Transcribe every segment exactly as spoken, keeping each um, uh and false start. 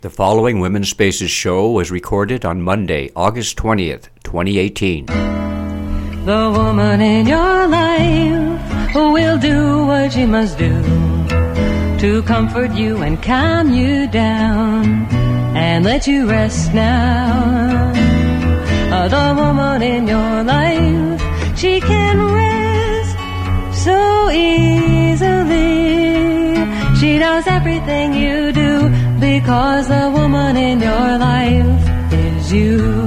The following Women's Spaces show was recorded on Monday, August twentieth, twenty eighteen. The woman in your life will do what she must do to comfort you and calm you down and let you rest now. Uh, the woman in your life, she can rest so easily. She knows everything you do because the woman in your life is you.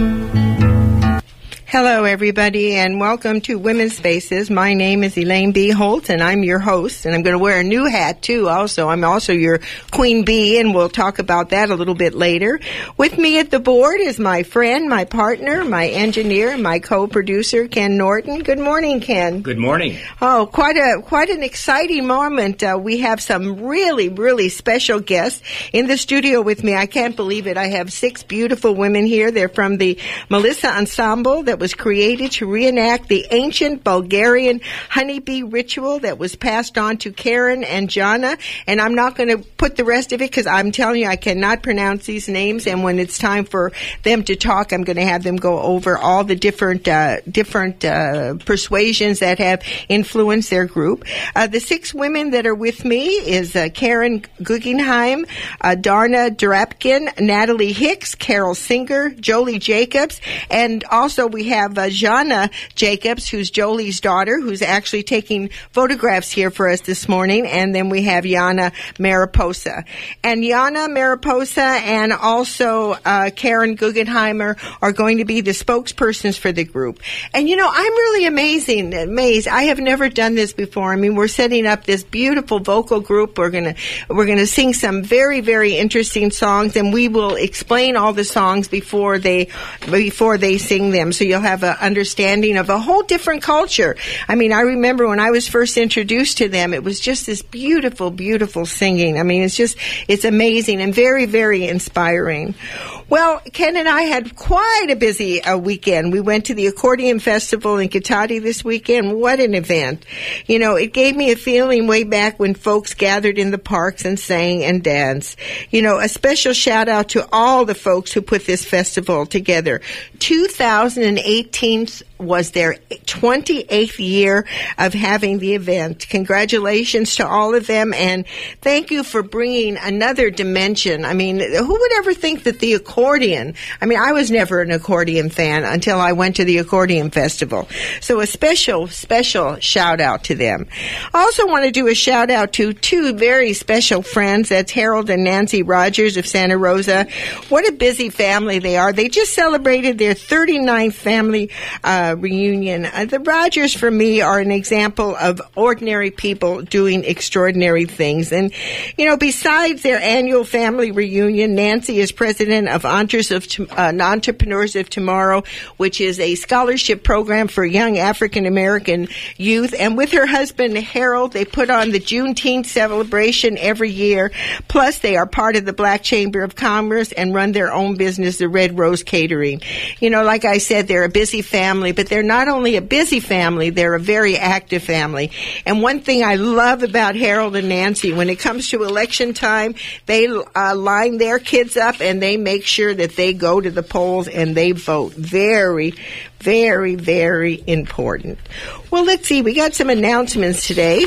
Hello, everybody, and welcome to Women's Spaces. My name is Elaine B. Holt, and I'm your host, and I'm going to wear a new hat, too, also. I'm also your Queen Bee, and we'll talk about that a little bit later. With me at the board is my friend, my partner, my engineer, my co-producer, Ken Norton. Good morning, Ken. Good morning. Oh, quite a quite an exciting moment. Uh, we have some really, really special guests in the studio with me. I can't believe it. I have six beautiful women here. They're from the Melissa Ensemble that was created to reenact the ancient Bulgarian honeybee ritual that was passed on to Karen and Jana. And I'm not going to put the rest of it because I'm telling you I cannot pronounce these names. And when it's time for them to talk, I'm going to have them go over all the different uh, different uh, persuasions that have influenced their group. Uh, the six women that are with me is uh, Karen Guggenheim, uh, Darna Drapkin, Natalie Hicks, Carol Singer, Jolie Jacobs, and also we have uh, Jana Jacobs, who's Jolie's daughter, who's actually taking photographs here for us this morning. And then we have Yana Mariposa. And Yana Mariposa and also uh, Karen Guggenheimer are going to be the spokespersons for the group. And, you know, I'm really amazing, amazed. I have never done this before. I mean, we're setting up this beautiful vocal group. We're going to we're going to sing some very, very interesting songs, and we will explain all the songs before they before they sing them. So you'll have an understanding of a whole different culture. I mean, I remember when I was first introduced to them, it was just this beautiful, beautiful singing. I mean, it's just, it's amazing and very, very inspiring. Well, Ken and I had quite a busy uh, weekend. We went to the Accordion Festival in Katahdin this weekend. What an event. You know, it gave me a feeling way back when folks gathered in the parks and sang and danced. You know, a special shout out to all the folks who put this festival together. two thousand eighteen was their twenty-eighth year of having the event. Congratulations to all of them, and thank you for bringing another dimension. I mean, who would ever think that the accordion, I mean, I was never an accordion fan until I went to the Accordion Festival. So a special, special shout out to them. I also want to do a shout out to two very special friends. That's Harold and Nancy Rogers of Santa Rosa. What a busy family they are. They just celebrated their thirty-ninth family uh Uh, reunion. Uh, the Rogers, for me, are an example of ordinary people doing extraordinary things. And, you know, besides their annual family reunion, Nancy is president of Entrepreneurs of, uh, Entrepreneurs of Tomorrow, which is a scholarship program for young African-American youth. And with her husband, Harold, they put on the Juneteenth celebration every year. Plus, they are part of the Black Chamber of Commerce and run their own business, the Red Rose Catering. You know, like I said, they're a busy family, but they're not only a busy family, they're a very active family. And one thing I love about Harold and Nancy, when it comes to election time, they uh, line their kids up and they make sure that they go to the polls and they vote. Very, very, very important. Well, let's see. We got some announcements today.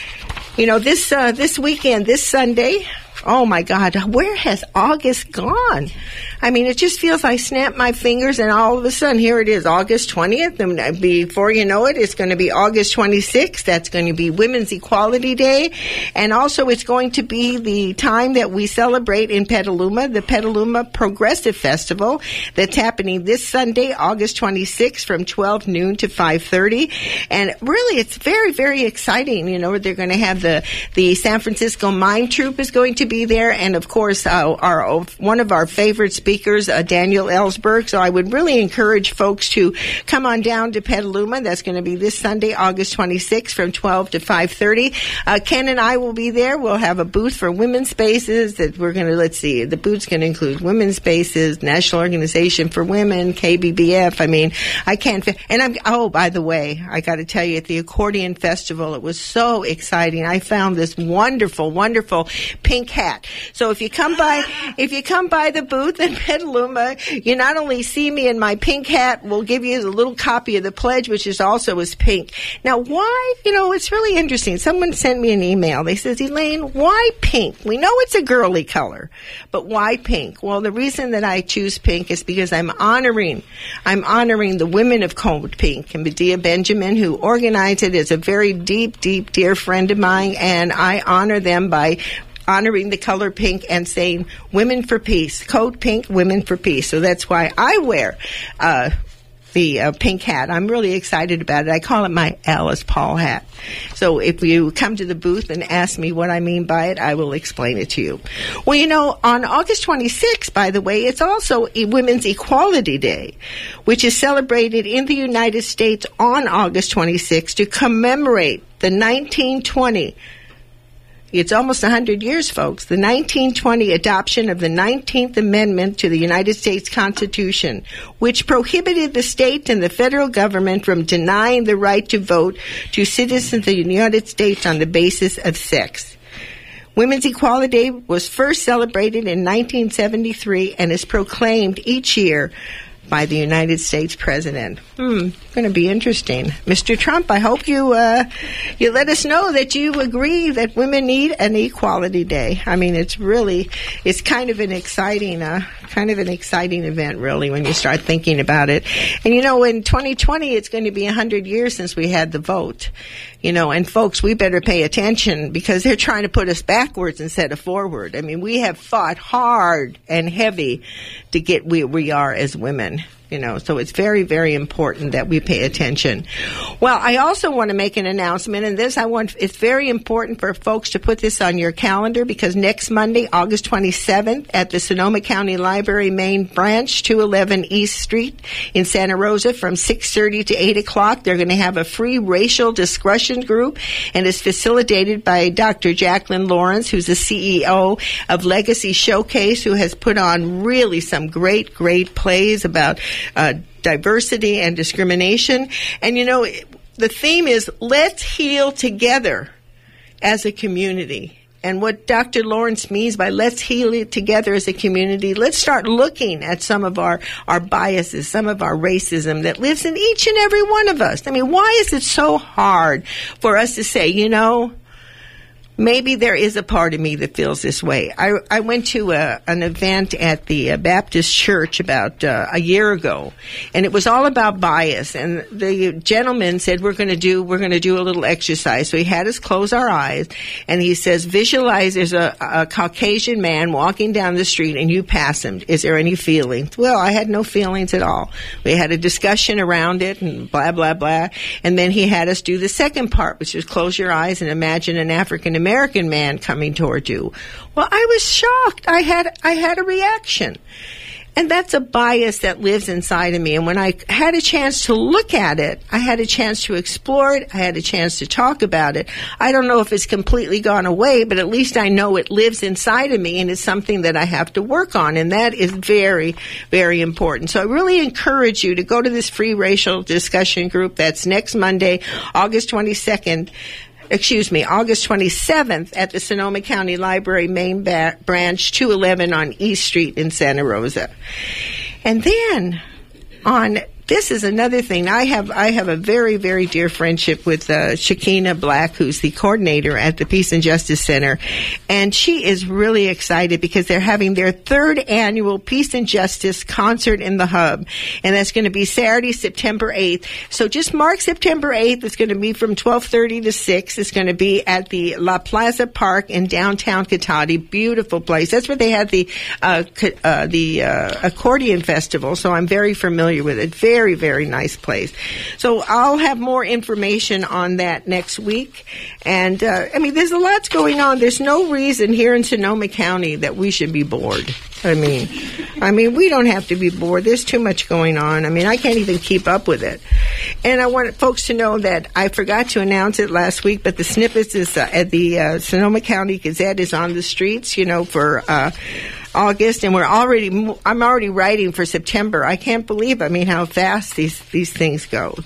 You know, this uh, this weekend, this Sunday, oh my God, where has August gone? I mean, it just feels I snap my fingers and all of a sudden, here it is, August twentieth. And before you know it, it's going to be August twenty-sixth. That's going to be Women's Equality Day. And also, it's going to be the time that we celebrate in Petaluma, the Petaluma Progressive Festival that's happening this Sunday, August twenty-sixth from twelve noon to five thirty. And really, it's very, very exciting. You know, they're going to have the, the San Francisco Mime Troupe is going to be there. And, of course, uh, our one of our favorite speakers, Uh, Daniel Ellsberg. So I would really encourage folks to come on down to Petaluma. That's going to be this Sunday, August twenty-sixth from twelve to five thirty. Uh, Ken and I will be there. We'll have a booth for Women's Spaces that we're going to, let's see, the booth's going to include Women's Spaces, National Organization for Women, K B B F. I mean, I can't, and I'm, oh, by the way, I got to tell you, at the Accordion Festival, it was so exciting. I found this wonderful, wonderful pink hat hat. So if you come by, if you come by the booth in Petaluma, you not only see me in my pink hat, we'll give you a little copy of the pledge, which is also is pink. Now, why? You know, it's really interesting. Someone sent me an email. They says, Elaine, why pink? We know it's a girly color, but why pink? Well, the reason that I choose pink is because I'm honoring, I'm honoring the women of Code Pink. And Medea Benjamin, who organized it, is a very deep, deep, dear friend of mine, and I honor them by honoring the color pink and saying Women for Peace. Code Pink, Women for Peace. So that's why I wear uh the uh, pink hat. I'm really excited about it. I call it my Alice Paul hat. So if you come to the booth and ask me what I mean by it, I will explain it to you. Well, you know, on August twenty-sixth, by the way, it's also Women's Equality Day, which is celebrated in the United States on August twenty-sixth to commemorate the nineteen twenty It's almost one hundred years, folks. The nineteen twenty adoption of the nineteenth Amendment to the United States Constitution, which prohibited the state and the federal government from denying the right to vote to citizens of the United States on the basis of sex. Women's Equality Day was first celebrated in nineteen seventy-three and is proclaimed each year by the United States President. Hmm, going to be interesting. Mister Trump, I hope you uh, you let us know that you agree that women need an Equality Day. I mean, it's really, it's kind of an exciting, uh, kind of an exciting event, really, when you start thinking about it. And, you know, in twenty twenty, it's going to be one hundred years since we had the vote. You know, and folks, we better pay attention because they're trying to put us backwards instead of forward. I mean, we have fought hard and heavy to get where we are as women. You know, so it's very, very important that we pay attention. Well, I also want to make an announcement, and this I want, it's very important for folks to put this on your calendar because next Monday, August twenty-seventh, at the Sonoma County Library main branch, two eleven East Street in Santa Rosa from six thirty to eight o'clock, they're going to have a free racial discussion group, and it's facilitated by Doctor Jacqueline Lawrence, who's the C E O of Legacy Showcase, who has put on really some great, great plays about Uh, diversity and discrimination. And, you know, the theme is let's heal together as a community. And what Doctor Lawrence means by let's heal it together as a community, let's start looking at some of our, our biases, some of our racism that lives in each and every one of us. I mean, why is it so hard for us to say, you know, maybe there is a part of me that feels this way. I, I went to a, an event at the uh, Baptist Church about uh, a year ago, and it was all about bias. And the gentleman said, "We're going to do we're going to do a little exercise." So he had us close our eyes, and he says, "Visualize there's a, a Caucasian man walking down the street, and you pass him. Is there any feelings?" Well, I had no feelings at all. We had a discussion around it, and blah blah blah. And then he had us do the second part, which was close your eyes and imagine an African American man coming toward you. Well, I was shocked. I had I had a reaction. And that's a bias that lives inside of me. And when I had a chance to look at it, I had a chance to explore it, I had a chance to talk about it. I don't know if it's completely gone away, but at least I know it lives inside of me and it's something that I have to work on. And that is very, very important. So I really encourage you to go to this free racial discussion group. That's next Monday, August twenty-second. Excuse me, August twenty-seventh at the Sonoma County Library main ba- branch, two eleven on East Street in Santa Rosa. And then on, this is another thing. I have I have a very, very dear friendship with uh, Shakina Black, who's the coordinator at the Peace and Justice Center. And she is really excited because they're having their third annual Peace and Justice concert in the Hub. And that's going to be Saturday, September eighth. So just mark September eighth. It's going to be from twelve thirty to six. It's going to be at the La Plaza Park in downtown Cotati. Beautiful place. That's where they had the uh, uh, the uh, accordion festival. So I'm very familiar with it. Very Very, very nice place. So I'll have more information on that next week. And, uh, I mean, there's a lot going on. There's no reason here in Sonoma County that we should be bored. I mean, I mean, we don't have to be bored. There's too much going on. I mean, I can't even keep up with it. And I want folks to know that I forgot to announce it last week, but the Snippets is uh, at the uh, Sonoma County Gazette is on the streets, you know, for uh August, and we're already, I'm already writing for September. I can't believe, I mean, how fast these, these things go.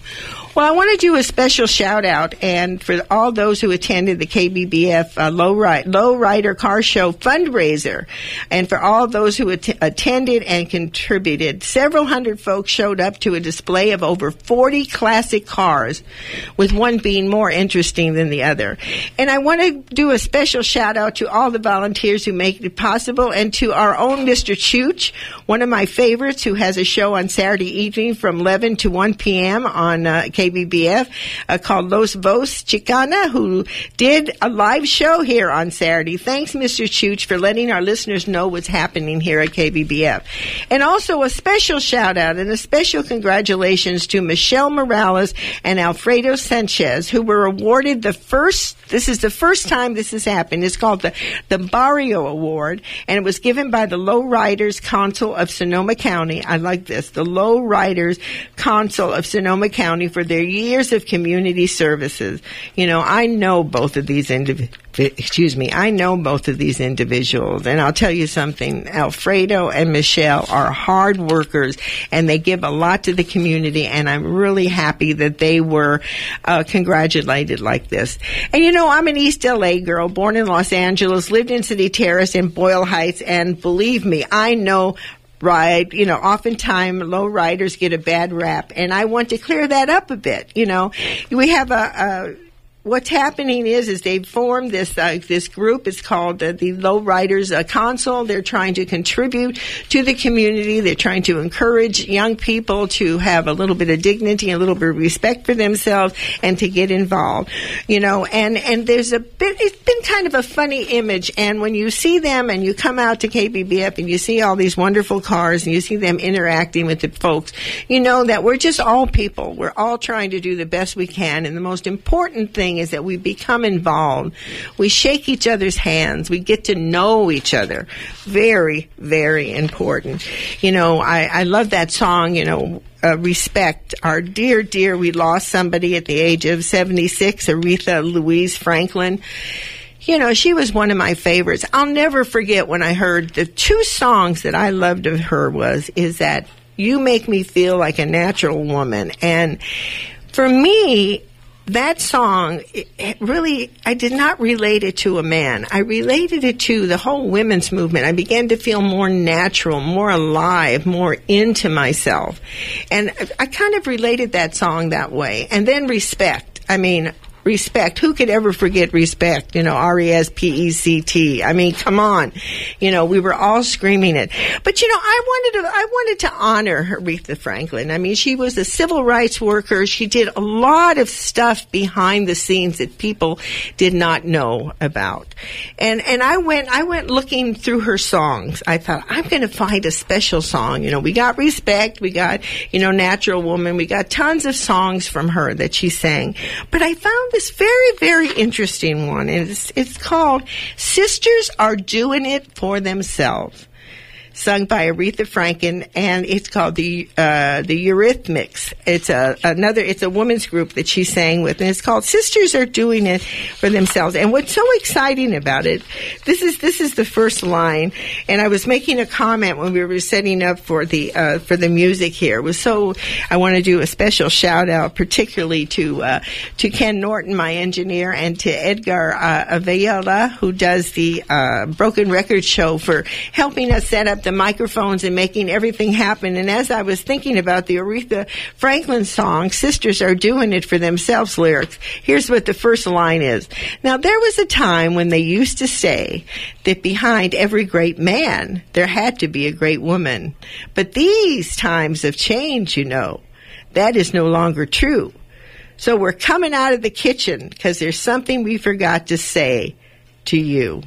Well, I want to do a special shout out, and for all those who attended the K B B F uh, Low Ride, Low Rider Car Show fundraiser, and for all those who at- attended and contributed. Several hundred folks showed up to a display of over forty classic cars, with one being more interesting than the other. And I want to do a special shout out to all the volunteers who make it possible, and to our own Mister Chooch, one of my favorites, who has a show on Saturday evening from eleven to one p.m. on uh, K B B F uh, called Los Vos Chicana, who did a live show here on Saturday. Thanks, Mister Chooch, for letting our listeners know what's happening here at K B B F. And also a special shout out and a special congratulations to Michelle Morales and Alfredo Sanchez, who were awarded the first, this is the first time this has happened. It's called the, the Barrio Award, and it was given by the Low Riders Council of Sonoma County. I like this. The Low Riders Council of Sonoma County for their years of community services. You know, I know both of these individuals. Excuse me, I know both of these individuals, and I'll tell you something. Alfredo and Michelle are hard workers, and they give a lot to the community, and I'm really happy that they were uh, congratulated like this. And you know, I'm an East L A girl, born in Los Angeles, lived in City Terrace in Boyle Heights, and believe me, I know Right, you know, oftentimes low riders get a bad rap, and I want to clear that up a bit. You know, we have a, a what's happening is, is they've formed this uh, this group. It's called uh, the Low Riders uh, Council. They're trying to contribute to the community. They're trying to encourage young people to have a little bit of dignity, a little bit of respect for themselves, and to get involved. You know, and and there's a bit. It's been kind of a funny image. And when you see them, and you come out to K B B F, and you see all these wonderful cars, and you see them interacting with the folks, you know that we're just all people. We're all trying to do the best we can, and the most important thing is that we become involved. We shake each other's hands. We get to know each other. Very, very important. You know, I, I love that song, you know, uh, Respect. Our dear, dear, we lost somebody at the age of seventy-six, Aretha Louise Franklin. You know, she was one of my favorites. I'll never forget when I heard the two songs that I loved of her was, is that You Make Me Feel Like a Natural Woman. And for me, that song, it really, I did not relate it to a man. I related it to the whole women's movement. I began to feel more natural, more alive, more into myself. And I kind of related that song that way. And then Respect. I mean, Respect. Who could ever forget Respect? You know, R E S P E C T. I mean, come on. You know, we were all screaming it. But, you know, I wanted to, I wanted to honor Aretha Franklin. I mean, she was a civil rights worker. She did a lot of stuff behind the scenes that people did not know about. And, and I went, I went looking through her songs. I thought, I'm going to find a special song. You know, we got Respect. We got, you know, Natural Woman. We got tons of songs from her that she sang. But I found this very, very interesting one. And it's, it's called Sisters Are Doing It for Themselves, sung by Aretha Franklin, and it's called the uh, the Eurythmics. It's a another. It's a women's group that she sang with, and it's called Sisters Are Doing It for Themselves. And what's so exciting about it, this is this is the first line. And I was making a comment when we were setting up for the uh, for the music here. It was so. I want to do a special shout out, particularly to uh, to Ken Norton, my engineer, and to Edgar uh, Avella, who does the uh, Broken Record Show, for helping us set up the microphones and making everything happen. And as I was thinking about the Aretha Franklin song, Sisters Are Doing It for Themselves lyrics, here's what the first line is. Now, there was a time when they used to say that behind every great man, there had to be a great woman. But these times have changed, you know. That is no longer true. So we're coming out of the kitchen because there's something we forgot to say to you.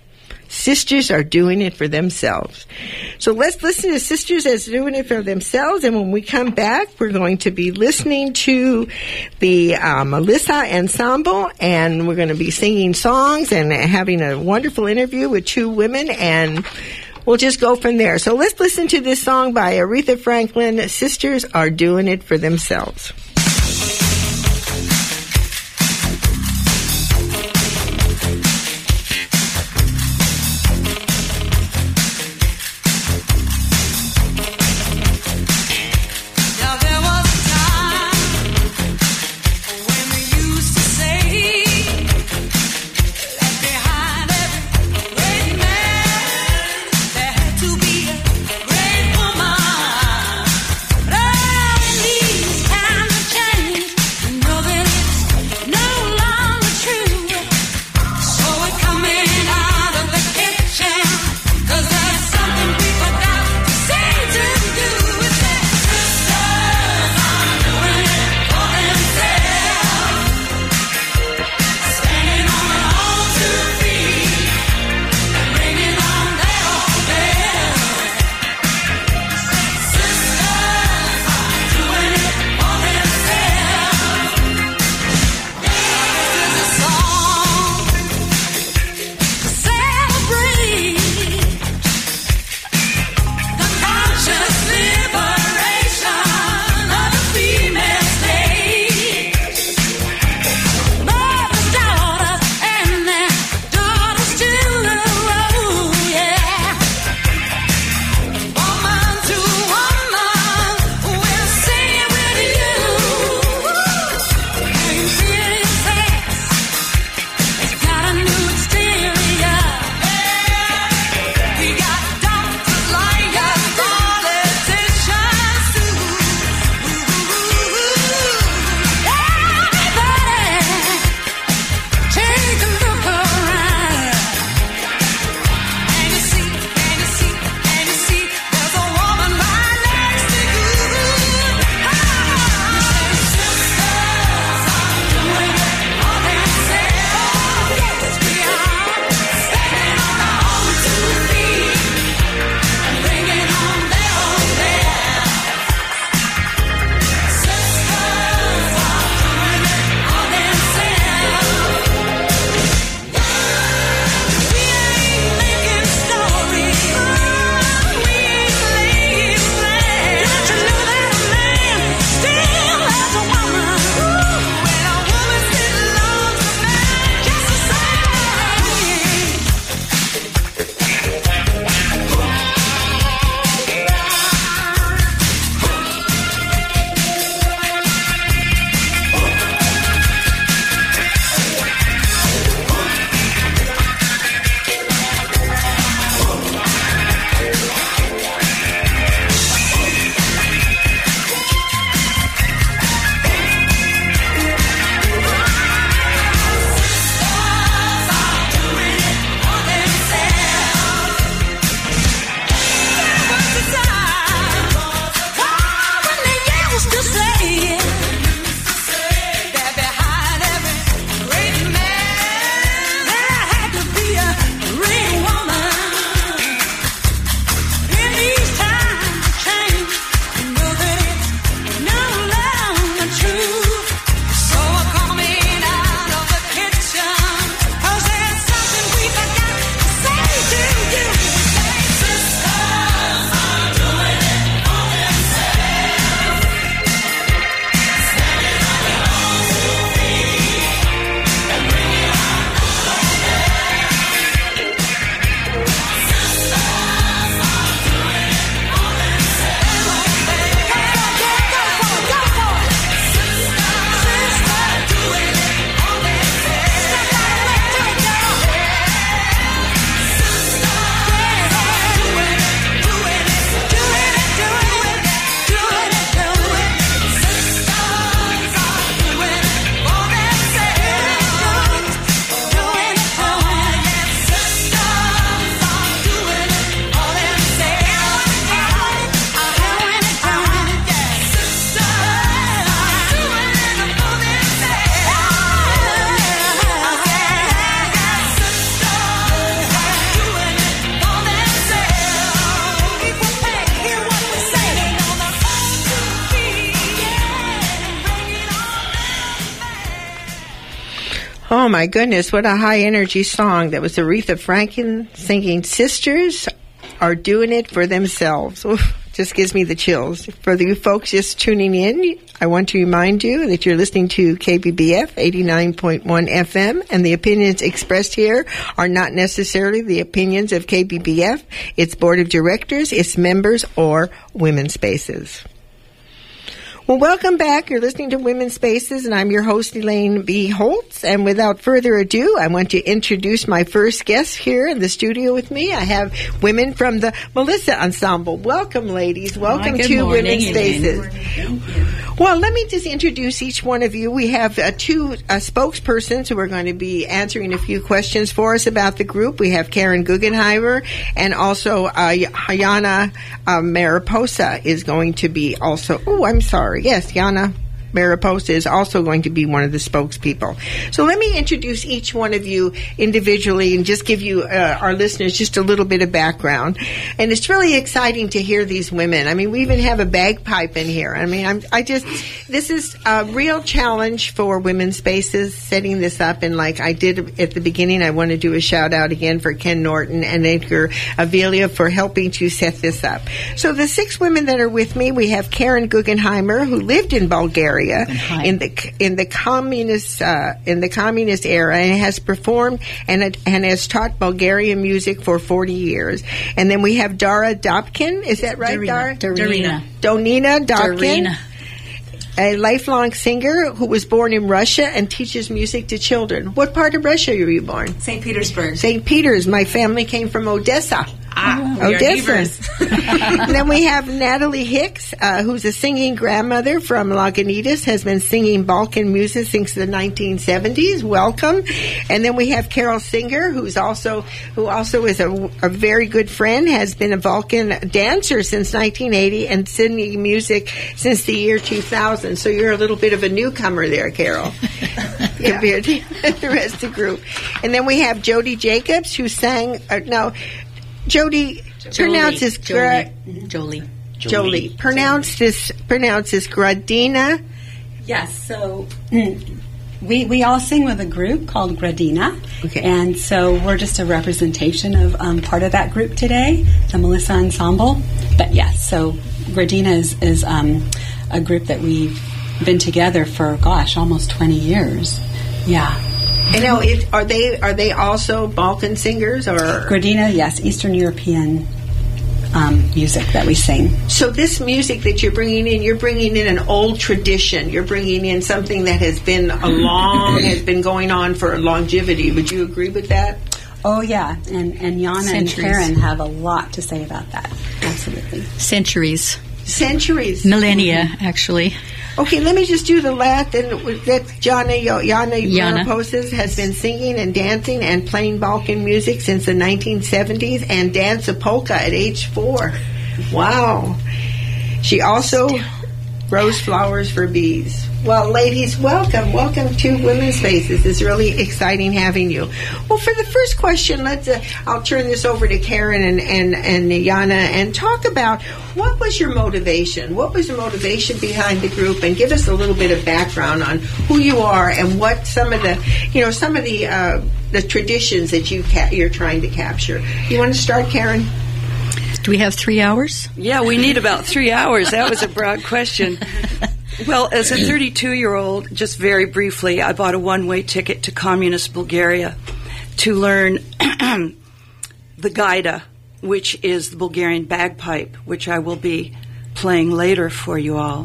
Sisters are doing it for themselves. So let's listen to Sisters as doing it for themselves. And when we come back, we're going to be listening to the uh, Melissa Ensemble, and we're going to be singing songs and having a wonderful interview with two women, and we'll just go from there. So let's listen to this song by Aretha Franklin, Sisters Are Doing It for Themselves. Oh, my goodness, what a high-energy song. That was Aretha Franklin singing Sisters Are Doing It For Themselves. Oof, just gives me the chills. For the folks just tuning in, I want to remind you that you're listening to K B B F eighty-nine point one F M, and the opinions expressed here are not necessarily the opinions of K B B F, its board of directors, its members, or Women's Spaces. Well, welcome back. You're listening to Women's Spaces, and I'm your host, Elaine B. Holtz. And without further ado, I want to introduce my first guest here in the studio with me. I have women from the Melissa Ensemble. Welcome, ladies. Welcome Hi, to morning, Women's Spaces. Thank you. Well, let me just introduce each one of you. We have uh, two uh, spokespersons who are going to be answering a few questions for us about the group. We have Karen Guggenheimer, and also uh, Yana uh, Mariposa is going to be also. Oh, I'm sorry. Yes, Yana Mariposa is also going to be one of the spokespeople. So let me introduce each one of you individually and just give you, uh, our listeners, just a little bit of background. And it's really exciting to hear these women. I mean, we even have a bagpipe in here. I mean, I'm, I just, this is a real challenge for Women's Spaces, setting this up. And like I did at the beginning, I want to do a shout out again for Ken Norton and Edgar Avelia for helping to set this up. So the six women that are with me, we have Karen Guggenheimer, who lived in Bulgaria in the in the communist uh, in the communist era, and has performed and and has taught Bulgarian music for forty years. And then we have Dara Dobkin. Is that right, Dara? Darina. Donina Dobkin. Darina. A lifelong singer who was born in Russia and teaches music to children. What part of Russia were you born? Saint Petersburg. Saint Peters. My family came from Odessa. Ah, Oh, we are Odessa. neighbors. And then we have Natalie Hicks, uh, who's a singing grandmother from Lagunitas, has been singing Balkan music since the nineteen seventies. Welcome. And then we have Carol Singer, who's also who also is a, a very good friend, has been a Balkan dancer since nineteen eighty and singing music since the year two thousand. So you're a little bit of a newcomer there, Carol, compared to the rest of the group. And then we have Jody Jacobs, who sang, uh, no, Jody, pronounce this Jolie. Jolie. Jolie. Pronounce this. Pronounce this. Gradina. Yes. So mm, we we all sing with a group called Gradina, Okay. and so we're just a representation of um, part of that group today, the Melissa Ensemble. But yes, so Gradina is is um, a group that we've been together for gosh, almost twenty years. Yeah. You know, it, are they are they also Balkan singers or? Gradina, yes, Eastern European um, music that we sing. So this music that you're bringing in, you're bringing in an old tradition. You're bringing in something that has been a long, has been going on for longevity. Would you agree with that? Oh yeah, and and Yana Centuries. and Karen have a lot to say about that. Absolutely. Centuries. Centuries. Millennia, actually. Okay, let me just do the last. And that Jana Yana Yana. Mariposas has been singing and dancing and playing Balkan music since the nineteen seventies and danced a polka at age four. Wow. She also grows flowers for bees. Well, ladies, welcome. Welcome to Women's Spaces. It's really exciting having you. Well, for the first question, let's. Uh, I'll turn this over to Karen and, and, and Yana and talk about what was your motivation? What was the motivation behind the group? And give us a little bit of background on who you are and what some of the, you know, some of the uh, the traditions that you ca- you're trying to capture. You want to start, Karen? Do we have three hours? Yeah, we need about three hours. That was a broad question. Well, as a thirty-two-year-old, just very briefly, I bought a one-way ticket to communist Bulgaria to learn the gaida, which is the Bulgarian bagpipe, which I will be playing later for you all.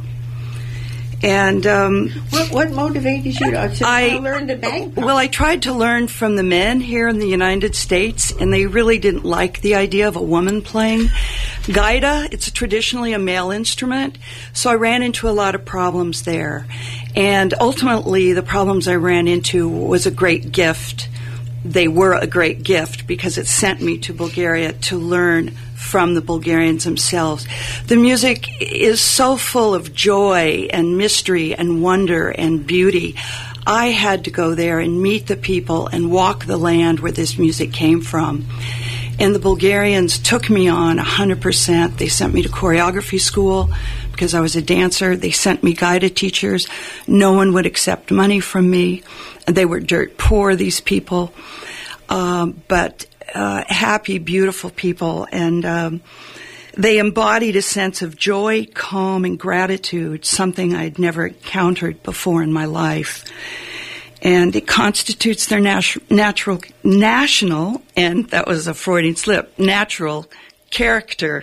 And um, What, what motivated you to, to I learn the bagpipe? Well, I tried to learn from the men here in the United States, and they really didn't like the idea of a woman playing gaida. It's traditionally a male instrument, so I ran into a lot of problems there. And ultimately, the problems I ran into was a great gift. They were a great gift because it sent me to Bulgaria to learn from the Bulgarians themselves. The music is so full of joy and mystery and wonder and beauty. I had to go there and meet the people and walk the land where this music came from. And the Bulgarians took me on one hundred percent. They sent me to choreography school because I was a dancer. They sent me guided teachers. No one would accept money from me. They were dirt poor, these people, um, but uh, happy, beautiful people. And um, they embodied a sense of joy, calm, and gratitude, something I'd never encountered before in my life. And it constitutes their natu- natural, national, and that was a Freudian slip, natural character.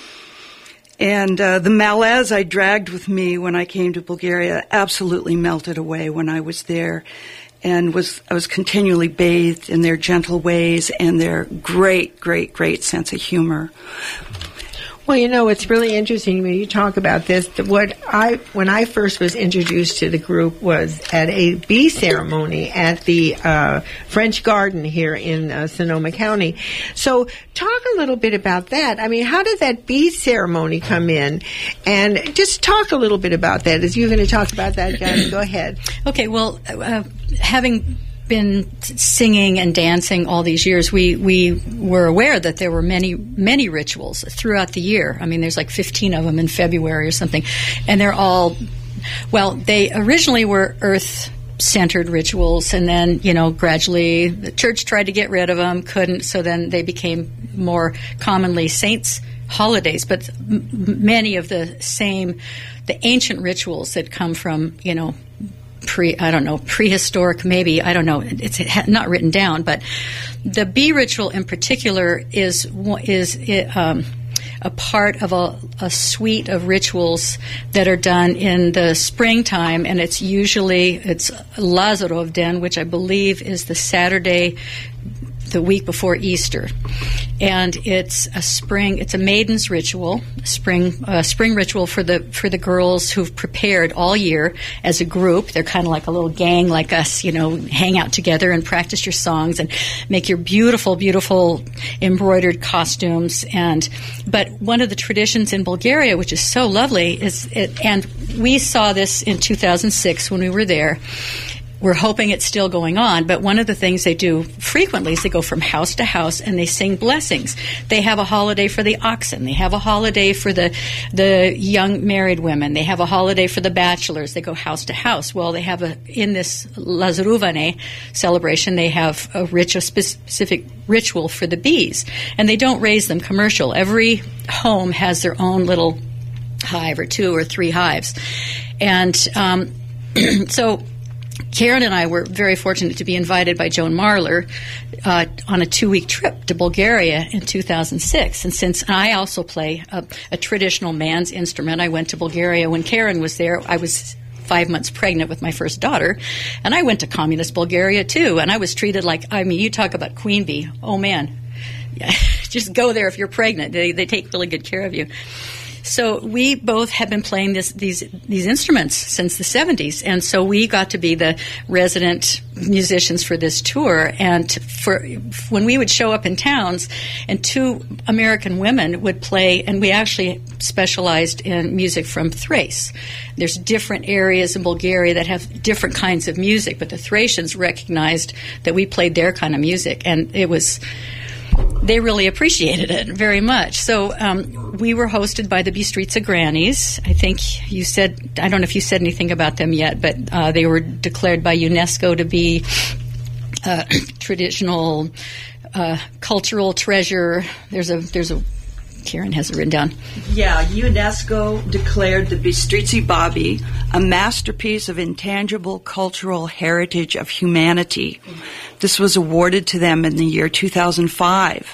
And uh, the malaise I dragged with me when I came to Bulgaria absolutely melted away when I was there, and was I was continually bathed in their gentle ways and their great, great, great sense of humor. Well, you know, it's really interesting when you talk about this. What I, when I first was introduced to the group was at a bee ceremony at the uh, French Garden here in uh, Sonoma County. So talk a little bit about that. I mean, how did that bee ceremony come in? And just talk a little bit about that. As you're going to talk about that, guys, go ahead. Okay, well, uh, having been singing and dancing all these years, we we were aware that there were many many rituals throughout the year. I mean, there's like fifteen of them in February or something, and they're all, well, they originally were earth-centered rituals, and then, you know, gradually the church tried to get rid of them, couldn't, so then they became more commonly saints' holidays, but m- many of the same, the ancient rituals that come from, you know, pre, I don't know, prehistoric, maybe, I don't know, it's not written down, but the bee ritual in particular is is um, a part of a, a suite of rituals that are done in the springtime, and it's usually, it's Lazarov Den, which I believe is the Saturday, the week before Easter. And it's a spring, it's a maiden's ritual, spring uh, spring ritual for the for the girls who've prepared all year as a group. They're kind of like a little gang like us, you know, hang out together and practice your songs and make your beautiful, beautiful embroidered costumes. And but one of the traditions in Bulgaria, which is so lovely, is it, and we saw this in two thousand six when we were there. We're hoping it's still going on, but one of the things they do frequently is they go from house to house and they sing blessings. They have a holiday for the oxen. They have a holiday for the the young married women. They have a holiday for the bachelors. They go house to house. Well, they have a, in this Lazaruvane celebration, they have a rich, a specific ritual for the bees, and they don't raise them commercial. Every home has their own little hive or two or three hives. And um, so Karen and I were very fortunate to be invited by Joan Marler uh, on a two-week trip to Bulgaria in two thousand six. And since I also play a, a traditional man's instrument, I went to Bulgaria when Karen was there. I was five months pregnant with my first daughter, and I went to communist Bulgaria too, and I was treated like, I mean, you talk about queen bee. Oh, man. Yeah, just go there if you're pregnant. They, they take really good care of you. So we both have been playing this, these these instruments since the seventies, and so we got to be the resident musicians for this tour. And for when we would show up in towns, and two American women would play, and we actually specialized in music from Thrace. There's different areas in Bulgaria that have different kinds of music, but the Thracians recognized that we played their kind of music, and it was. They really appreciated it very much. So um, we were hosted by the Bistrica Grannies. I think you said, I don't know if you said anything about them yet, but uh, they were declared by UNESCO to be uh, traditional uh, cultural treasure. There's a, there's a, Karen has it written down. Yeah, UNESCO declared the Bistrica Babi a masterpiece of intangible cultural heritage of humanity. This was awarded to them in the year two thousand five.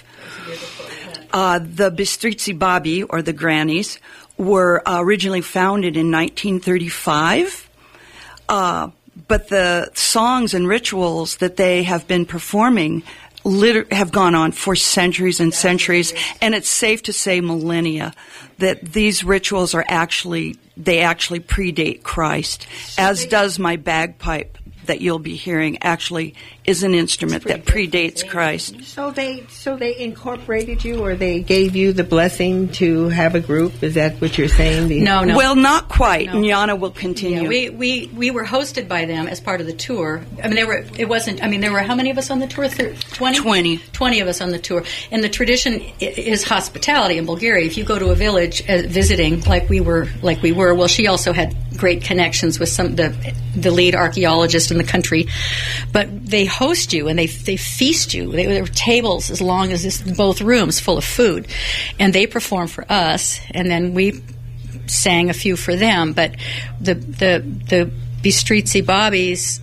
Uh, the Bistrica Babi, or the Grannies, were uh, originally founded in nineteen thirty-five, uh, but the songs and rituals that they have been performing Liter- have gone on for centuries and centuries, and it's safe to say millennia, that these rituals are actually, they actually predate Christ, as does my bagpipe that you'll be hearing actually is an instrument that predates Christ. So they so they incorporated you, or they gave you the blessing to have a group? Is that what you're saying? The- No, no. Well, not quite. No. And Yana will continue. Yeah, we, we, we were hosted by them as part of the tour. I mean, there were it wasn't. I mean, there were how many of us on the tour? Twenty. Twenty. Twenty of us on the tour. And the tradition i- is hospitality in Bulgaria. If you go to a village uh, visiting, like we were, like we were. Well, she also had great connections with some the the lead archaeologist in the country, but they host you and they they feast you. They, there were tables as long as this, both rooms full of food, and they perform for us, and then we sang a few for them. But the the the Bistritzi Bobbies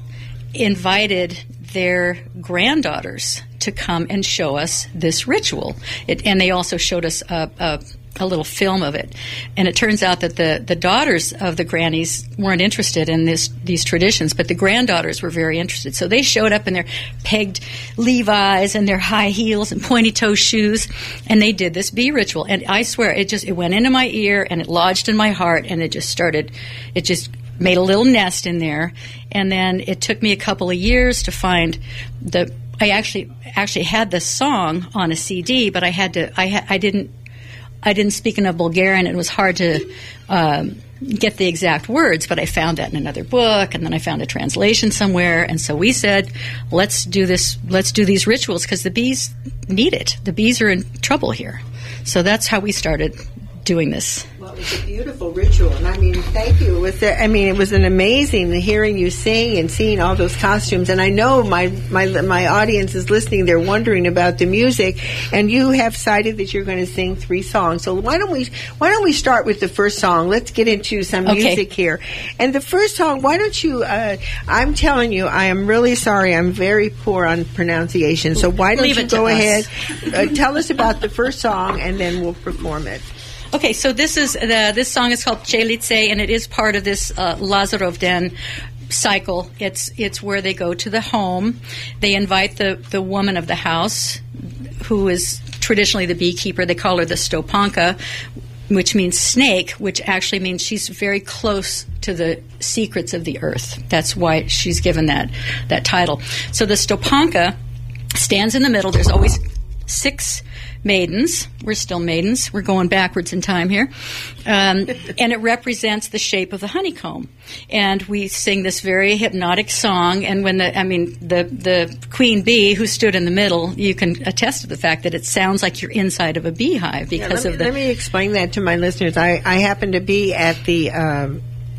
invited their granddaughters to come and show us this ritual, it, and they also showed us a, a a little film of it. And it turns out that the, the daughters of the grannies weren't interested in this these traditions, but the granddaughters were very interested. So they showed up in their pegged Levi's and their high heels and pointy-toe shoes, and they did this bee ritual. And I swear, it just it went into my ear, and it lodged in my heart, and it just started, it just made a little nest in there. And then it took me a couple of years to find the, I actually actually had the song on a C D, but I had to, I, ha, I didn't, I didn't speak enough Bulgarian. It was hard to um, get the exact words, but I found that in another book, and then I found a translation somewhere. And so we said, let's do this. Let's do these rituals because the bees need it. The bees are in trouble here. So that's how we started doing this. Well, it was a beautiful ritual, and I mean, thank you. It was, a, I mean, it was an amazing hearing you sing and seeing all those costumes. And I know my my my audience is listening; they're wondering about the music. And you have cited that you're going to sing three songs. So why don't we why don't we start with the first song? Let's get into some Okay. music here. And the first song, why don't you? Uh, I'm telling you, I am really sorry. I'm very poor on pronunciation. So why don't Leave you it to go us. ahead, uh, tell us about the first song, and then we'll perform it. Okay, so this is the this song is called Chelitse, and it is part of this uh, Lazarov Den cycle. It's it's where they go to the home. They invite the, the woman of the house, who is traditionally the beekeeper. They call her the Stopanka, which means snake, which actually means she's very close to the secrets of the earth. That's why she's given that that title. So the Stopanka stands in the middle. There's always six maidens. We're still maidens. We're going backwards in time here. Um, and it represents the shape of the honeycomb. And we sing this very hypnotic song. And when the, I mean, the, the queen bee who stood in the middle, you can attest to the fact that it sounds like you're inside of a beehive because yeah, let of me, the... Let me explain that to my listeners. I, I happened to be at the... Um,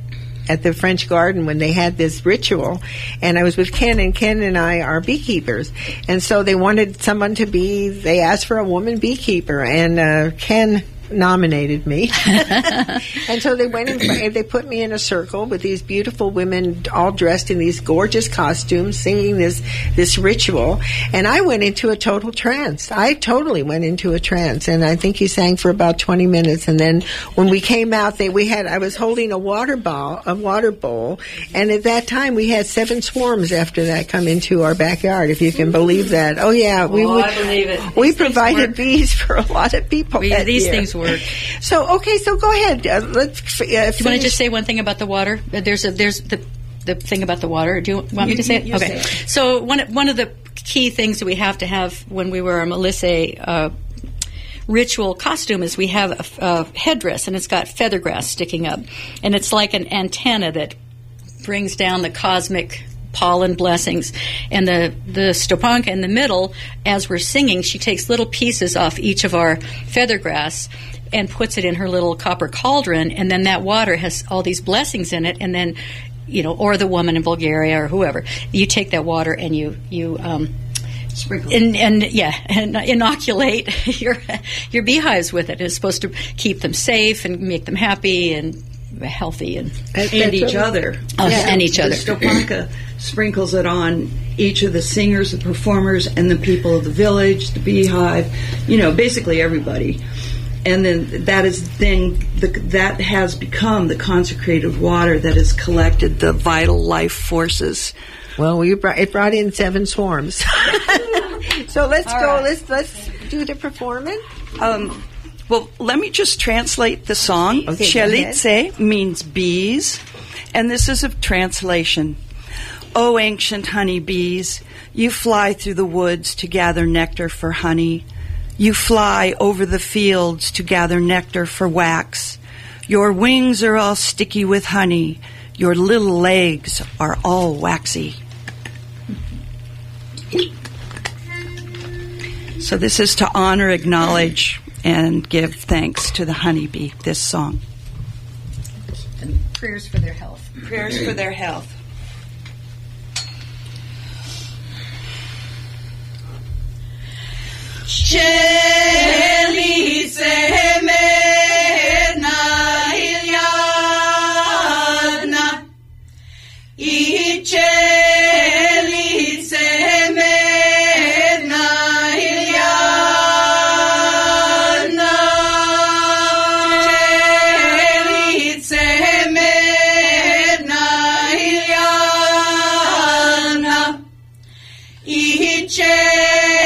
at the French Garden when they had this ritual, and I was with Ken, and Ken and I are beekeepers, and so they wanted someone to be, they asked for a woman beekeeper, and uh, Ken nominated me. And so they went and they put me in a circle with these beautiful women all dressed in these gorgeous costumes singing this this ritual, and I went into a total trance. I totally went into a trance, and I think he sang for about twenty minutes, and then when we came out, they we had I was holding a water ball, a water bowl, and at that time we had seven swarms after that come into our backyard, if you can believe that. Oh yeah, we Oh, would, I believe it. we These things provided work. bees for a lot of people. We, that these year. things work. So okay, so go ahead. Uh, let's. Uh, Do you want finish- to just say one thing about the water? Uh, There's a there's the the thing about the water. Do you want me to say it? you Okay. say So one one of the key things that we have to have when we wear a Melissa uh, ritual costume is we have a, a headdress, and it's got feather grass sticking up, and it's like an antenna that brings down the cosmic pollen blessings. And the, the Stopanka in the middle, as we're singing, she takes little pieces off each of our feather grass and puts it in her little copper cauldron, and then that water has all these blessings in it, and then, you know, or the woman in Bulgaria or whoever, you take that water and you, you um, Sprinkle. and, and yeah, and inoculate your your beehives with it. It's supposed to keep them safe and make them happy and healthy and That- And that's each what- other. Oh, yeah, and each The other. Stopanka sprinkles it on each of the singers, the performers, and the people of the village, the beehive, you know, basically everybody. And then that is then the, that has become the consecrated water that has collected the vital life forces. Well, we brought, it brought in seven swarms. So let's All go. right. Let's let's do the performance. Um, well, let me just translate the song. Okay, go ahead. Chelitse means bees, and this is a translation. O ancient honeybees, you fly through the woods to gather nectar for honey. You fly over the fields to gather nectar for wax. Your wings are all sticky with honey. Your little legs are all waxy. So this is to honor, acknowledge, and give thanks to the honeybee, this song. And prayers for their health. Prayers for their health. Cheli se medna iljadna I cheli se medna iljadna Cheli se medna iljadna I cheli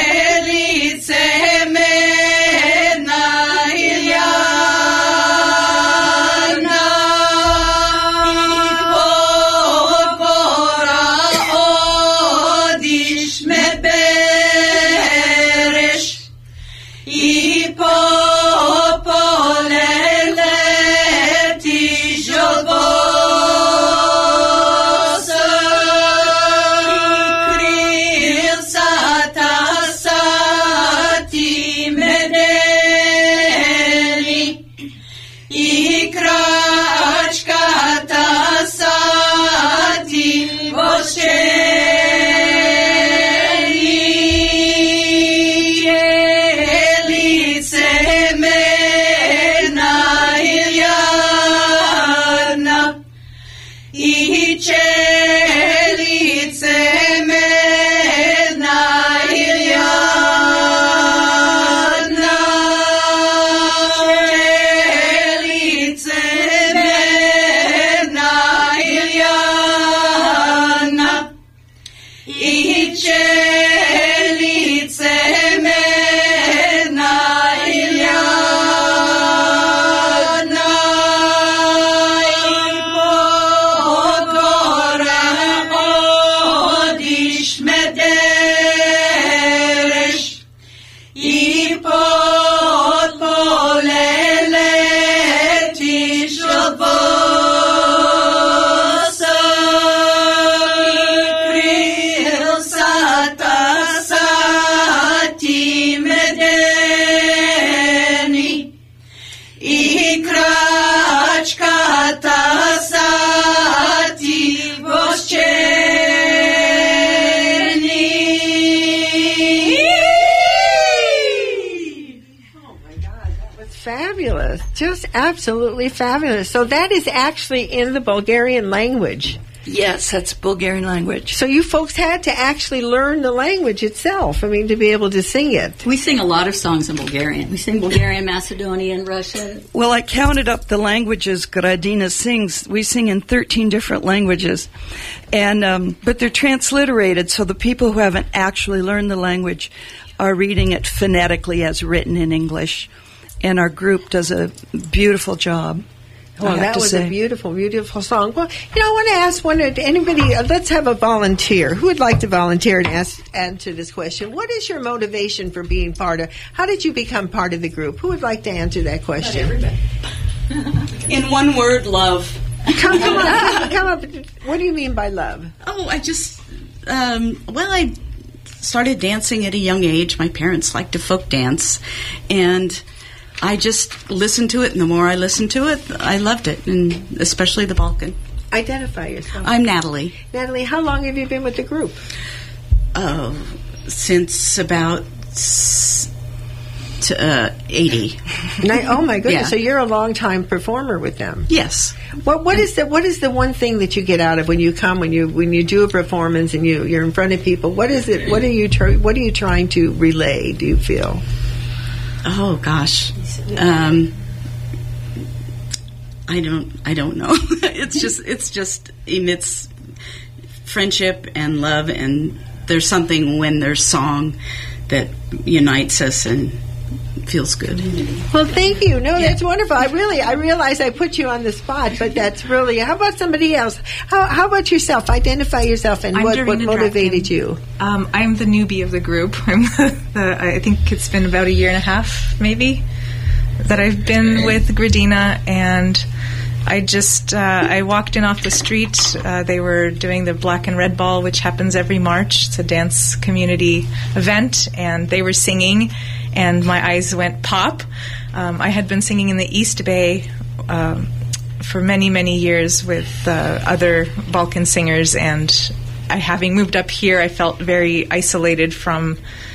Just absolutely fabulous. So that is actually in the Bulgarian language. Yes, that's Bulgarian language. So you folks had to actually learn the language itself, I mean, to be able to sing it. We sing a lot of songs in Bulgarian. We sing Bulgarian, Macedonian, Russian. Well, I counted up the languages Gradina sings. We sing in thirteen different languages. and um, But they're transliterated, so the people who haven't actually learned the language are reading it phonetically as written in English. And our group does a beautiful job. Well, that was say. a beautiful, beautiful song. Well, you know, I want to ask one. Anybody? Uh, let's have a volunteer. Who would like to volunteer and ask, answer this question? What is your motivation for being part of? How did you become part of the group? Who would like to answer that question? Not everybody. In one word, love. Come, come on, come up. What do you mean by love? Oh, I just. Um, well, I started dancing at a young age. My parents liked to folk dance, and I just listened to it, and the more I listened to it, I loved it, and especially the Balkan. Identify yourself. I'm Natalie. Natalie, how long have you been with the group? Oh, since about to, uh, eighty. Oh my goodness! Yeah. So you're a long-time performer with them. Yes. What what is the what is the one thing that you get out of when you come when you when you do a performance and you you're in front of people? What is it? What are you tr- What are you trying to relay? Do you feel? Oh gosh, um, I don't. I don't know. it's just. It's just emits friendship and love, and there's something when there's song that unites us, and feels good. Well, thank you. No, that's wonderful. I really, I realize I put you on the spot, but that's really. How about somebody else? How, how about yourself? Identify yourself and I'm what, what Dorina motivated Draken. you. Um, I'm the newbie of the group. I'm the, the, I think it's been about a year and a half, maybe, that I've been with Gradina, and I just uh, I walked in off the street. Uh, they were doing the Black and Red Ball, which happens every March. It's a dance community event, and they were singing, and my eyes went pop. Um, I had been singing in the East Bay um, for many, many years with uh, other Balkan singers, and I, having moved up here, I felt very isolated from,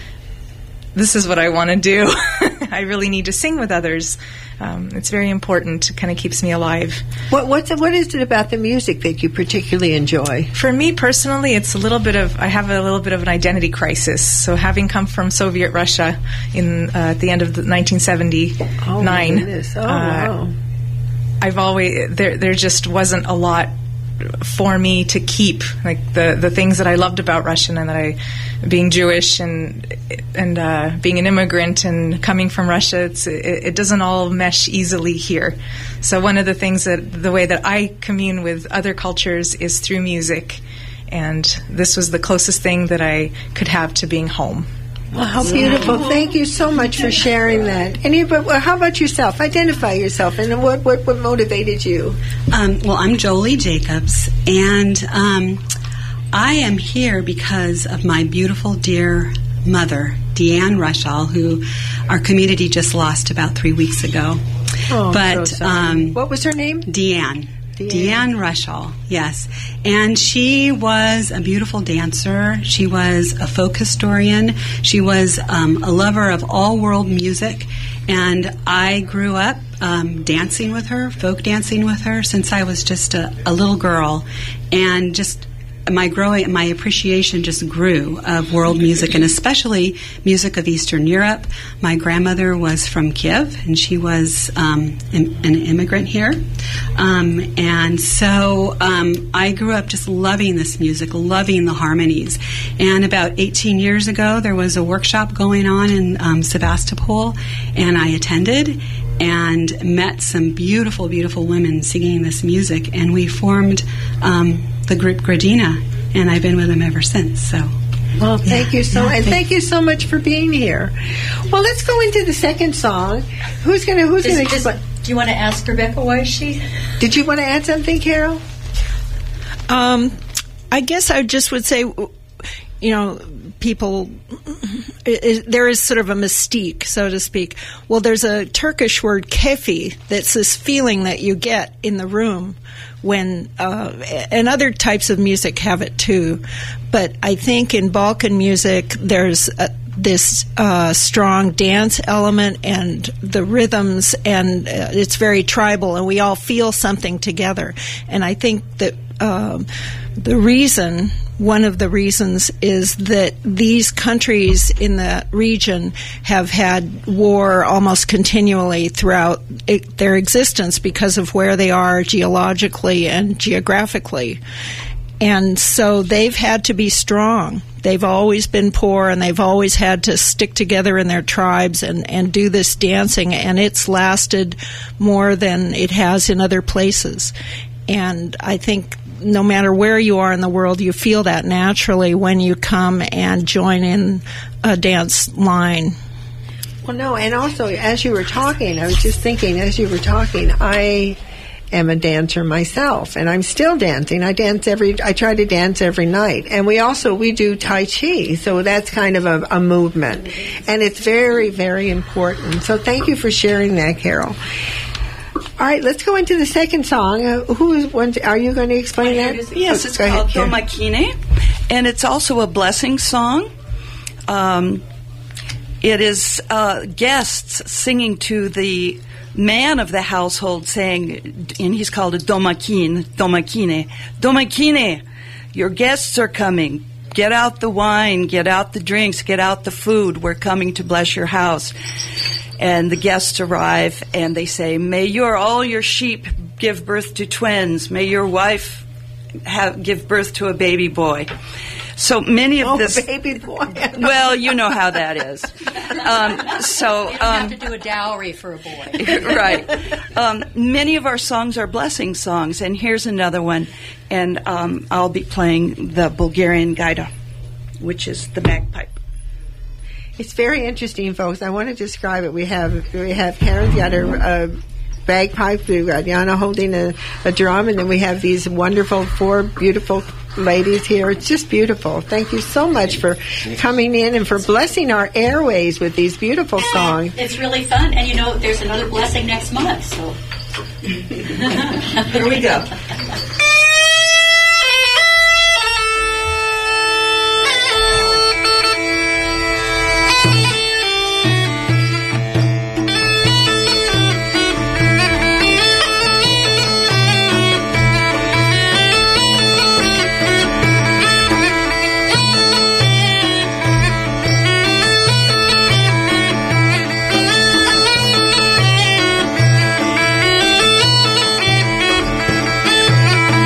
this is what I want to do. I really need to sing with others. Um, it's very important. It kind of keeps me alive. What what's what is it about the music that you particularly enjoy? For me personally, it's a little bit of, I have a little bit of an identity crisis. So having come from Soviet Russia in uh, at the end of the nineteen seventy-nine, Oh, my goodness. Oh, uh, wow. I've always, there there just wasn't a lot for me to keep, like the, the things that I loved about Russian, and that I, being Jewish and and uh, being an immigrant and coming from Russia, it's, it, it doesn't all mesh easily here. So one of the things that, the way that I commune with other cultures is through music, and this was the closest thing that I could have to being home. Well, how beautiful. Thank you so much for sharing that. And you, but, well, how about yourself? Identify yourself, and what, what, what motivated you? Um, well, I'm Jolie Jacobs, and um, I am here because of my beautiful, dear mother, Deanne Rushall, who our community just lost about three weeks ago. Oh, but so sorry. um, What was her name? Deanne. Deanne. Deanne Rushall, yes. And she was a beautiful dancer. She was a folk historian. She was um, a lover of all world music. And I grew up um, dancing with her, folk dancing with her, since I was just a, a little girl. And just my growing, my appreciation just grew of world music, and especially music of Eastern Europe. My grandmother was from Kiev, and she was um, an, an immigrant here. Um, and so um, I grew up just loving this music, loving the harmonies. And about eighteen years ago, there was a workshop going on in um, Sevastopol, and I attended and met some beautiful, beautiful women singing this music, and we formed um, the group Gradina, and I've been with them ever since. So, well, thank yeah, you so yeah, and thank, thank you so much for being here. Well, let's go into the second song. Who's gonna Who's Is- gonna? is- expl- do you want to ask Rebecca why she? Did you want to add something, Carol? Um, I guess I just would say, you know, people, it, it, there is sort of a mystique, so to speak. Well, there's a Turkish word, kefi, that's this feeling that you get in the room when, uh, and other types of music have it too. But I think in Balkan music, there's a, this uh, strong dance element and the rhythms, and uh, it's very tribal, and we all feel something together. And I think that um, the reason, one of the reasons, is that these countries in the region have had war almost continually throughout it, their existence because of where they are geologically and geographically. And so they've had to be strong. They've always been poor, and they've always had to stick together in their tribes and, and do this dancing, and it's lasted more than it has in other places. And I think no matter where you are in the world, you feel that naturally when you come and join in a dance line. Well, no, and also as you were talking, I was just thinking as you were talking, I am a dancer myself, and I'm still dancing. I dance every, I try to dance every night. And we also, we do Tai Chi, so that's kind of a, a movement. And it's very, very important. So thank you for sharing that, Carol. All right, let's go into the second song. Uh, who is one? Are you going to explain that? Yes, Oh, it's go called ahead, Carol. Domakine, and it's also a blessing song. Um, it is uh, guests singing to the man of the household, saying, and he's called a domakin, domakine, domakine, your guests are coming. Get out the wine, get out the drinks, get out the food. We're coming to bless your house. And the guests arrive, and they say, may your all your sheep give birth to twins. May your wife have, give birth to a baby boy. So many of Oh, this. baby boy. Well, you know how that is. Um, so. You don't Um, have to do a dowry for a boy. right. Um, many of our songs are blessing songs, and here's another one. And um, I'll be playing the Bulgarian gaida, which is the bagpipe. It's very interesting, folks. I want to describe it. We have we have Karen's got her uh, bagpipe. We've got Yana holding a, a drum, and then we have these wonderful four beautiful ladies here. It's just beautiful. Thank you so much for coming in and for blessing our airways with these beautiful songs. It's really fun, and you know, there's another blessing next month. So Here we go. Thank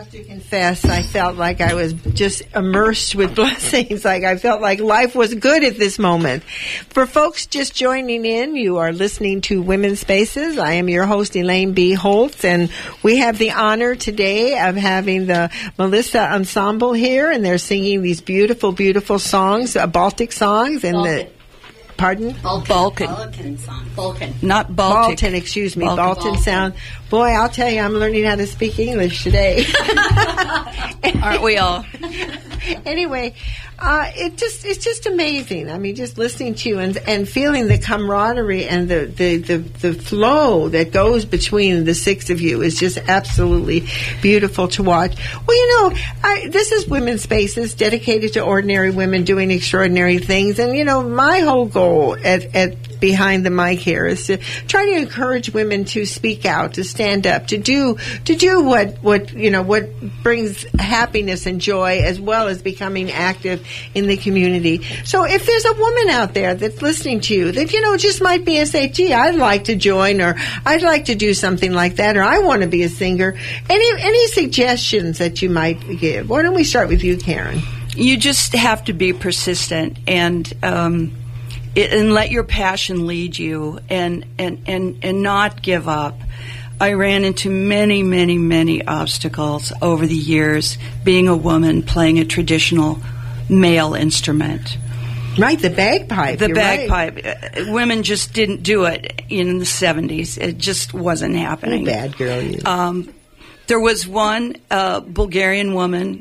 have to confess, I felt like I was just immersed with blessings. Like I felt like life was good at this moment. For folks just joining in, you are listening to Women's Spaces. I am your host, Elaine B. Holtz, and we have the honor today of having the Melissa Ensemble here, and they're singing these beautiful, beautiful songs, uh, Baltic songs, and Baltic. the pardon? Balkan. Balkan song. Balkan. Not Baltic. Balkan, excuse me. Balkan. Balkan sound. Boy, I'll tell you, I'm learning how to speak English today. Aren't we all? Anyway, uh, it just it's just amazing. I mean, just listening to you and, and feeling the camaraderie and the, the, the, the flow that goes between the six of you is just absolutely beautiful to watch. Well, you know, I, this is Women's Spaces, dedicated to ordinary women doing extraordinary things. And, you know, my whole goal at, at behind the mic here is to try to encourage women to speak out, to stand up, to do to do what, what you know what brings happiness and joy, as well as becoming active in the community. So if there's a woman out there that's listening to you that, you know, just might be and say, gee, I'd like to join, or I'd like to do something like that, or I want to be a singer, any any suggestions that you might give? Why don't we start with you, Karen? You just have to be persistent and um, it, and let your passion lead you, and, and, and, and not give up. I ran into many, many, many obstacles over the years being a woman playing a traditional male instrument. Right, the bagpipe. The you're bagpipe. right. Uh, women just didn't do it in the seventies. It just wasn't happening. Oh, bad girl, you. Um, there was one uh, Bulgarian woman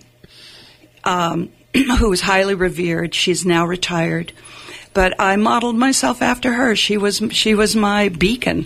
um, who was highly revered. She's now retired. But I modeled myself after her. She was she was my beacon.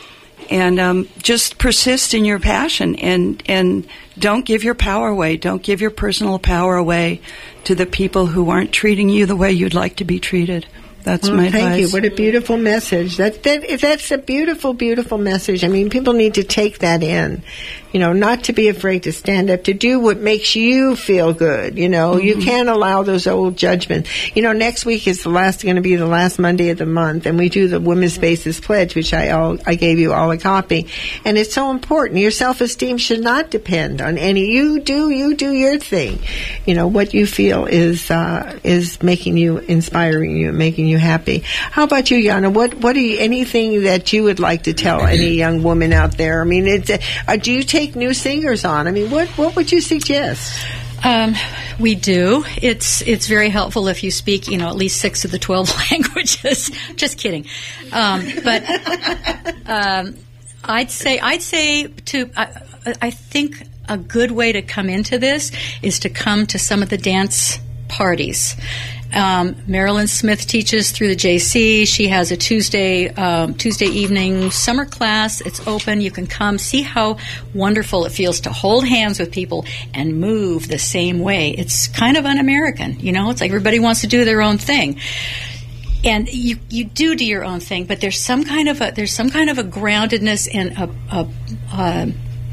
And um, just persist in your passion, and, and don't give your power away. Don't give your personal power away to the people who aren't treating you the way you'd like to be treated. That's well, my thank advice. you. What a beautiful message. That, that that's a beautiful, beautiful message. I mean, people need to take that in. You know, not to be afraid to stand up, to do what makes you feel good. You know, mm-hmm. You can't allow those old judgments. You know, next week is the last going to be the last Monday of the month, and we do the Women's Spaces Pledge, which I all, I gave you all a copy, and it's so important. Your self-esteem should not depend on any. You do you do your thing. You know, what you feel is uh, is making you, inspiring you, making you happy. How about you, Yana? What what are you, anything that you would like to tell any young woman out there? I mean, it's, uh, do you take new singers on? I mean, what what would you suggest? Um, we do. It's it's very helpful if you speak, you know, at least six of the twelve languages. Just kidding. Um, but um, I'd say I'd say to I, I think a good way to come into this is to come to some of the dance parties. Um, Marilyn Smith teaches through the J C. She has a Tuesday um, Tuesday evening summer class. It's open. You can come see how wonderful it feels to hold hands with people and move the same way. It's kind of un-American, you know. It's like everybody wants to do their own thing. And you, you do do your own thing, but there's some kind of a there's some kind of a groundedness and a, a, a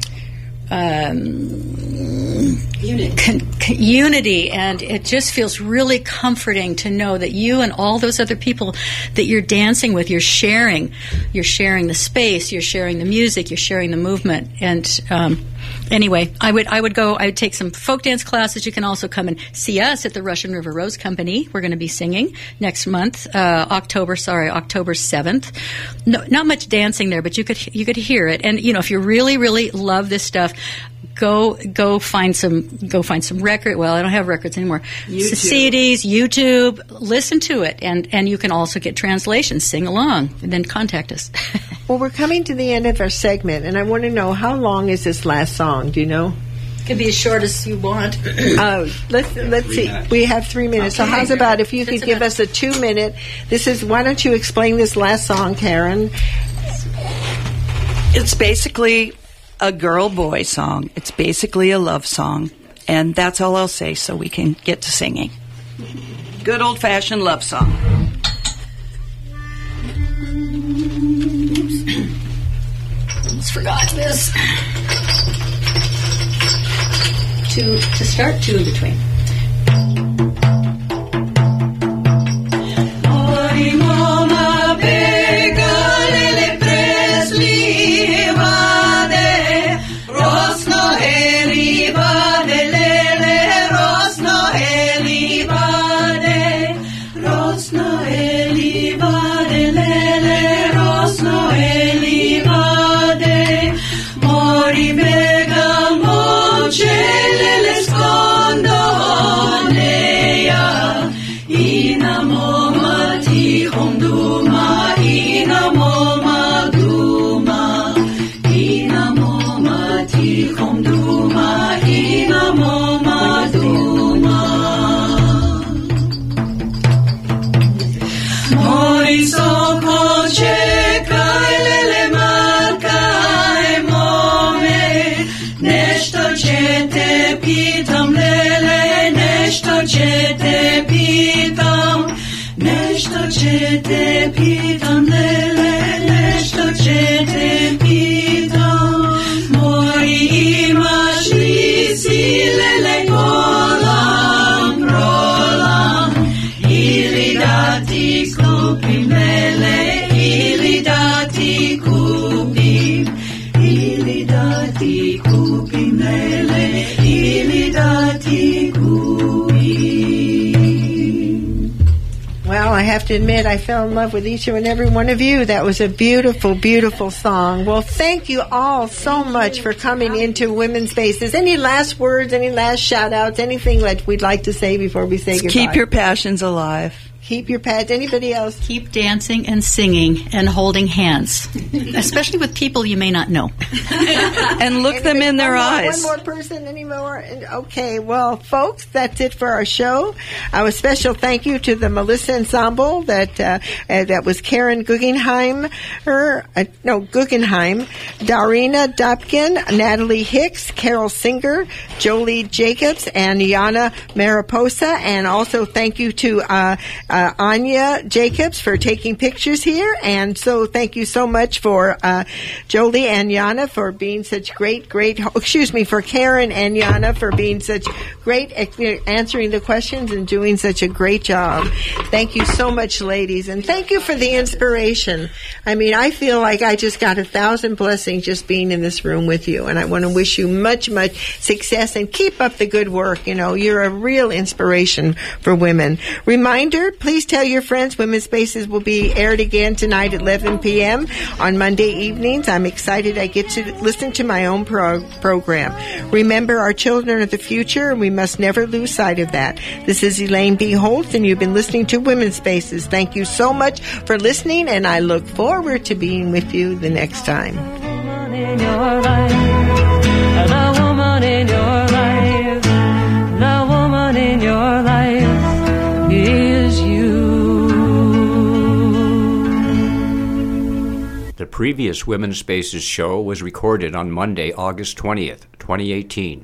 Um, unity. Con, con, unity, and it just feels really comforting to know that you and all those other people that you're dancing with, you're sharing, you're sharing the space, you're sharing the music, you're sharing the movement. And um, anyway, I would I would go. I would take some folk dance classes. You can also come and see us at the Russian River Rose Company. We're going to be singing next month, uh, October. Sorry, October seventh. No, not much dancing there, but you could you could hear it. And you know, if you really really love this stuff, Go go find some go find some record. Well, I don't have records anymore. YouTube. C Ds, YouTube. Listen to it, and and you can also get translations. Sing along, and then contact us. Well, we're coming to the end of our segment, and I want to know, how long is this last song? Do you know? It can be as short as you want. Oh, let's let's see. We have three minutes. Okay. So how's about if you could give us a two minute? This is. Why don't you explain this last song, Karen? It's basically a girl-boy song. It's basically a love song, and that's all I'll say so we can get to singing. Good old-fashioned love song. Almost forgot this. Two to start, two in between. Riva Mari vega moce le scondo neia ina moma ti honduma ina moma duma ina moma ti honduma ina moma duma Mori soko čekaj lele malkaj mome nešto će te pitam lele nešto će te pitam nešto će te pitam lele nešto će te pitam Mori imaš li si lele kolam prolam ili da ti kupim lele ili da ti kupim ili da ti kupim lele ili da ti kupim Well, I have to admit, I fell in love with each and every one of you. That was a beautiful, beautiful song. Well, thank you all so much for coming into Women's Spaces. Any last words, any last shout-outs, anything that we'd like to say before we say goodbye? Keep your passions alive. Keep your pads. Anybody else? Keep dancing and singing and holding hands, especially with people you may not know. And look them in their one more, eyes. One more person, any more? Okay, well, folks, that's it for our show. Uh, a special thank you to the Melissa Ensemble that uh, uh, that was Karen Guggenheim, her, uh, no, Guggenheim, Darina Dobkin, Natalie Hicks, Carol Singer, Jolie Jacobs, and Yana Mariposa. And also thank you to uh, Uh, Anya Jacobs for taking pictures here, and so thank you so much for uh, Jolie and Yana for being such great, great, excuse me, for Karen and Yana for being such great, answering the questions and doing such a great job. Thank you so much, ladies, and thank you for the inspiration. I mean, I feel like I just got a thousand blessings just being in this room with you, and I want to wish you much, much success and keep up the good work. You know, you're a real inspiration for women. Reminder, please tell your friends Women's Spaces will be aired again tonight at eleven p.m. on Monday evenings. I'm excited I get to listen to my own pro- program. Remember, our children are the future, and we must never lose sight of that. This is Elaine B. Holtz, and you've been listening to Women's Spaces. Thank you so much for listening, and I look forward to being with you the next time. In your life, the woman in your life, the woman in your life is you. The previous Women's Spaces show was recorded on Monday, August twentieth, twenty eighteen.